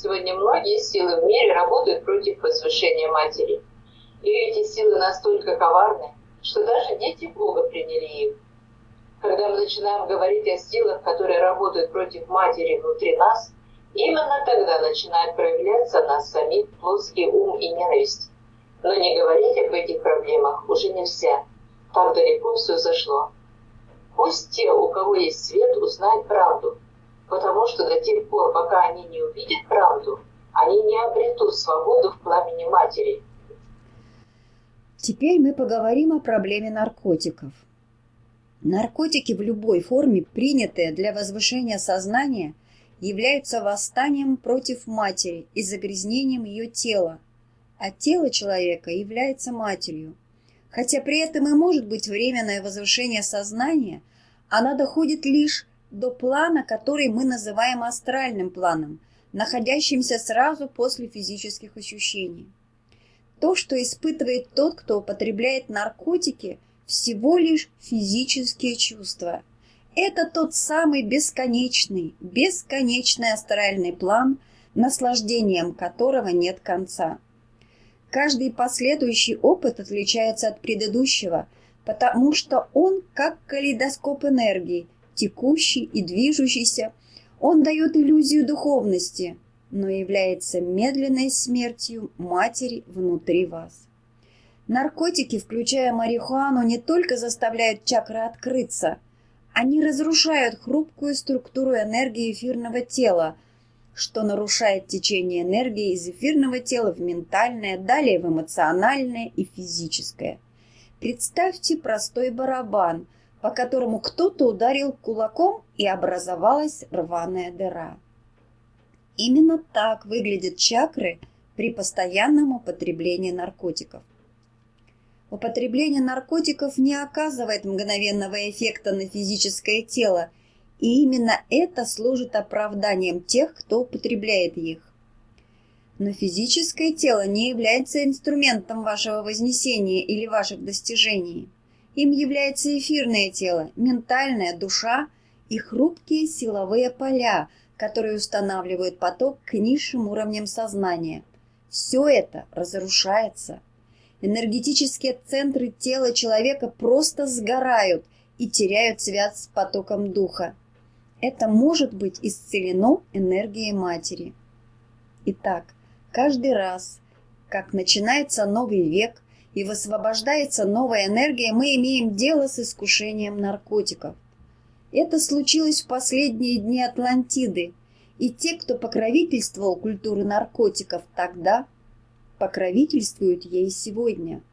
сегодня многие силы в мире работают против возвышения матери. И эти силы настолько коварны, что даже дети Бога приняли их. Когда мы начинаем говорить о силах, которые работают против матери внутри нас, именно тогда начинает проявляться в нас самих плоский ум и ненависть. Но не говорить об этих проблемах уже нельзя. Так далеко все зашло. Пусть те, у кого есть свет, узнают правду, потому что до тех пор, пока они не увидят правду, они не обретут свободу в пламени матери. Теперь мы поговорим о проблеме наркотиков. Наркотики в любой форме, принятые для возвышения сознания, являются восстанием против матери и загрязнением ее тела, а тело человека является матерью. Хотя при этом и может быть временное возвышение сознания, оно доходит лишь до плана, который мы называем астральным планом, находящимся сразу после физических ощущений. То, что испытывает тот, кто употребляет наркотики, всего лишь физические чувства. Это тот самый бесконечный астральный план, наслаждением которого нет конца. Каждый последующий опыт отличается от предыдущего, потому что он как калейдоскоп энергии, текущий и движущийся. Он дает иллюзию духовности, но является медленной смертью матери внутри вас. Наркотики, включая марихуану, не только заставляют чакры открыться, они разрушают хрупкую структуру энергии эфирного тела, что нарушает течение энергии из эфирного тела в ментальное, далее в эмоциональное и физическое. Представьте простой барабан, по которому кто-то ударил кулаком и образовалась рваная дыра. Именно так выглядят чакры при постоянном употреблении наркотиков. Употребление наркотиков не оказывает мгновенного эффекта на физическое тело, и именно это служит оправданием тех, кто употребляет их. Но физическое тело не является инструментом вашего вознесения или ваших достижений. Им является эфирное тело, ментальная душа и хрупкие силовые поля, которые устанавливают поток к низшим уровням сознания. Все это разрушается. Энергетические центры тела человека просто сгорают и теряют связь с потоком духа. Это может быть исцелено энергией матери. Итак, каждый раз, как начинается новый век и высвобождается новая энергия, мы имеем дело с искушением наркотиков. Это случилось в последние дни Атлантиды, и те, кто покровительствовал культуре наркотиков тогда, покровительствуют ей сегодня.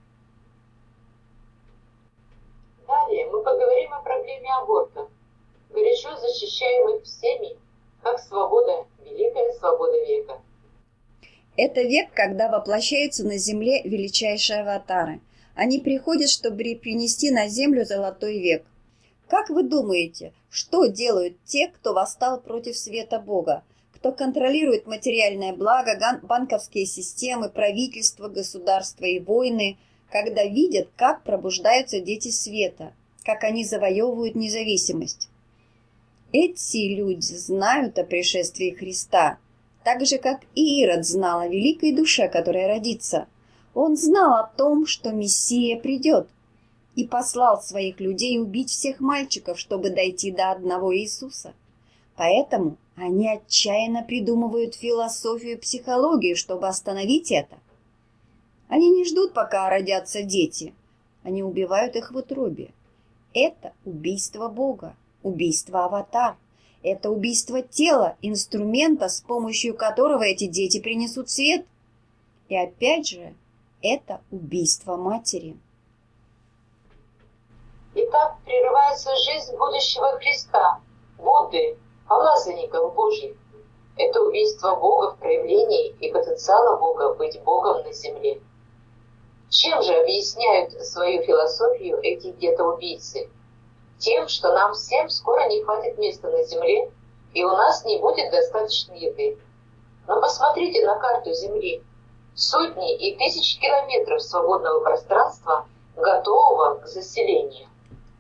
Далее мы поговорим о проблеме абортов, горячо защищаемых всеми, как свобода, великая свобода века. Это век, когда воплощаются на земле величайшие аватары. Они приходят, чтобы принести на землю золотой век. Как вы думаете, что делают те, кто восстал против света Бога? Кто контролирует материальное благо, банковские системы, правительство, государства и войны, когда видят, как пробуждаются дети света, как они завоевывают независимость? Эти люди знают о пришествии Христа, так же, как и Ирод знал о великой душе, которая родится. Он знал о том, что Мессия придет, и послал своих людей убить всех мальчиков, чтобы дойти до одного Иисуса. Поэтому они отчаянно придумывают философию и психологию, чтобы остановить это. Они не ждут, пока родятся дети. Они убивают их в утробе. Это убийство Бога, убийство аватар. Это убийство тела, инструмента, с помощью которого эти дети принесут свет. И опять же, это убийство матери. Итак, прерывается жизнь будущего Христа, Будды, помазанников Божьих. Это убийство Бога в проявлении и потенциала Бога быть Богом на земле. Чем же объясняют свою философию эти детоубийцы? Тем, что нам всем скоро не хватит места на земле, и у нас не будет достаточно еды. Но посмотрите на карту Земли. Сотни и тысячи километров свободного пространства, готового к заселению.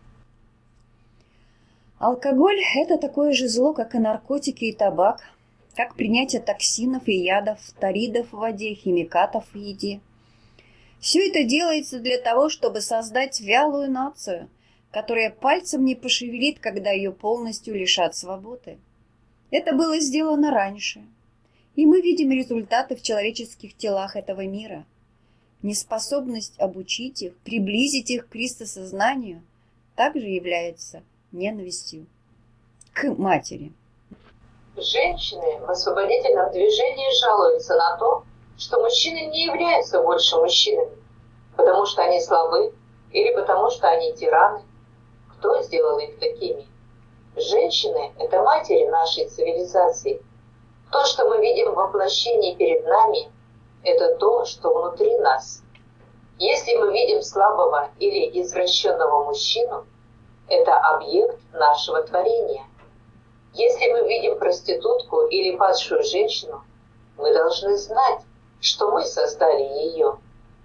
Алкоголь – это такое же зло, как и наркотики и табак. как принятие токсинов и ядов, фторидов в воде, химикатов в еде. Все это делается для того, чтобы создать вялую нацию, которая пальцем не пошевелит, когда ее полностью лишат свободы. Это было сделано раньше, и мы видим результаты в человеческих телах этого мира. Неспособность обучить их, приблизить их к Христосознанию также является ненавистью к матери. Женщины в освободительном движении жалуются на то, что мужчины не являются больше мужчинами, потому что они слабы или потому что они тираны. Кто сделал их такими? Женщины – это матери нашей цивилизации. То, что мы видим в воплощении перед нами, это то, что внутри нас. Если мы видим слабого или извращенного мужчину, это объект нашего творения. Если мы видим проститутку или падшую женщину, мы должны знать, что мы создали ее.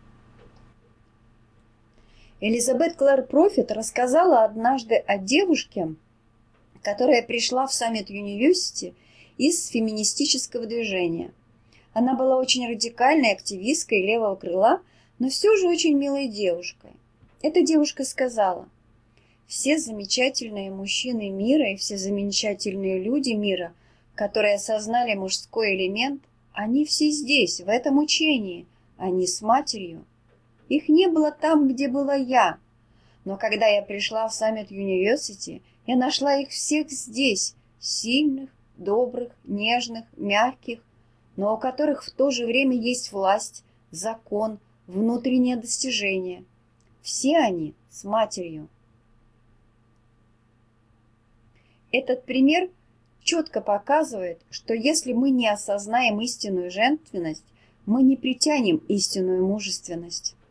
Элизабет Клэр Профит рассказала однажды о девушке, которая пришла в Саммит Юниверсити из феминистического движения. Она была очень радикальной активисткой левого крыла, но все же очень милой девушкой. Эта девушка сказала: «Все замечательные мужчины мира и все замечательные люди мира, которые осознали мужской элемент, они все здесь, в этом учении, они с матерью. Их не было там, где была я. Но когда я пришла в Саммит Юниверсити, я нашла их всех здесь, сильных, добрых, нежных, мягких, но у которых в то же время есть власть, закон, внутреннее достижение. Все они с матерью». Этот пример четко показывает, что если мы не осознаем истинную женственность, мы не притянем истинную мужественность.